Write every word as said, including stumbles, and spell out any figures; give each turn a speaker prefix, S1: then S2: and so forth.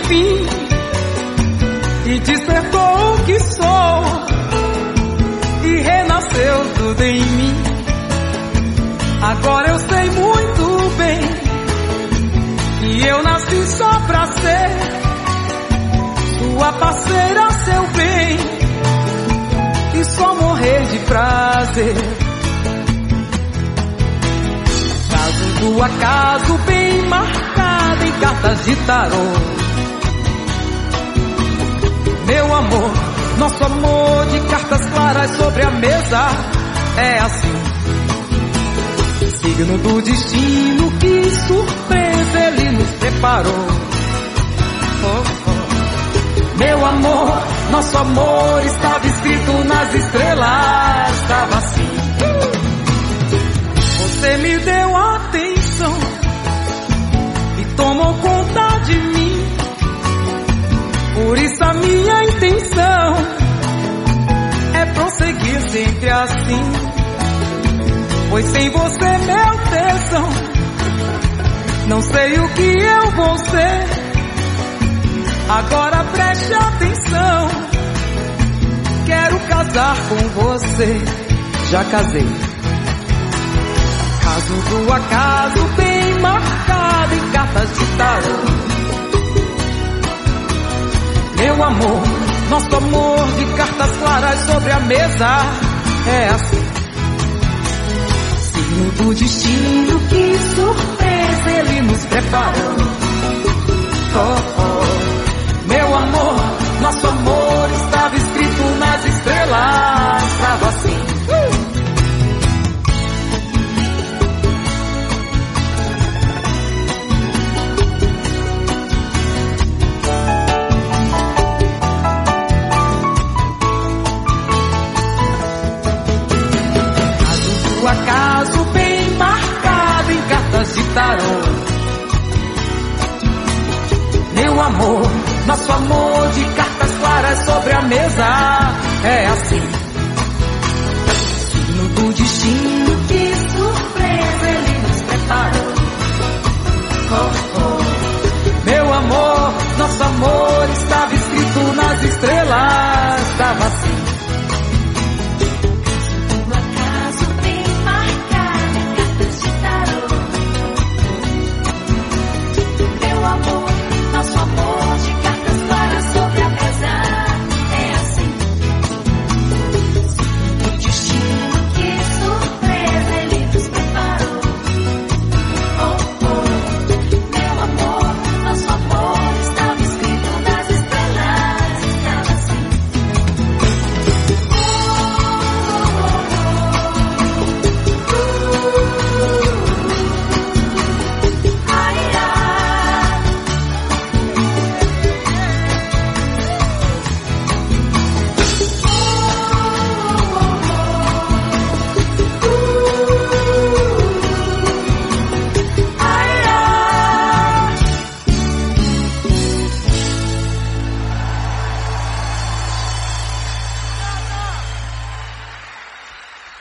S1: fim e despertou o que sou e renasceu tudo em mim. Agora eu sei muito bem que eu nasci só pra ser sua parceira, seu bem, e só morrer de prazer. Caso do acaso bem marcado em cartas de tarô. Meu amor, nosso amor de cartas claras sobre a mesa é assim. Signo do destino, que surpresa ele nos preparou. Oh, oh. Meu amor, nosso amor estava escrito nas estrelas, estava assim. Você me deu atenção e tomou conta de mim. Por isso a minha intenção é prosseguir sempre assim. Pois sem você, meu tesão, não sei o que eu vou ser. Agora preste atenção, quero casar com você. Já casei. Caso do acaso bem marcado em cartas de tarô. Meu amor, nosso amor de cartas claras sobre a mesa é assim. Signo do destino, que surpresa ele nos preparou. Oh, oh. Meu amor, nosso amor estava escrito nas estrelas, estava assim. Acaso bem marcado em cartas de tarô. Meu amor, nosso amor de cartas claras sobre a mesa é assim. Signo do destino, que surpresa ele nos preparou.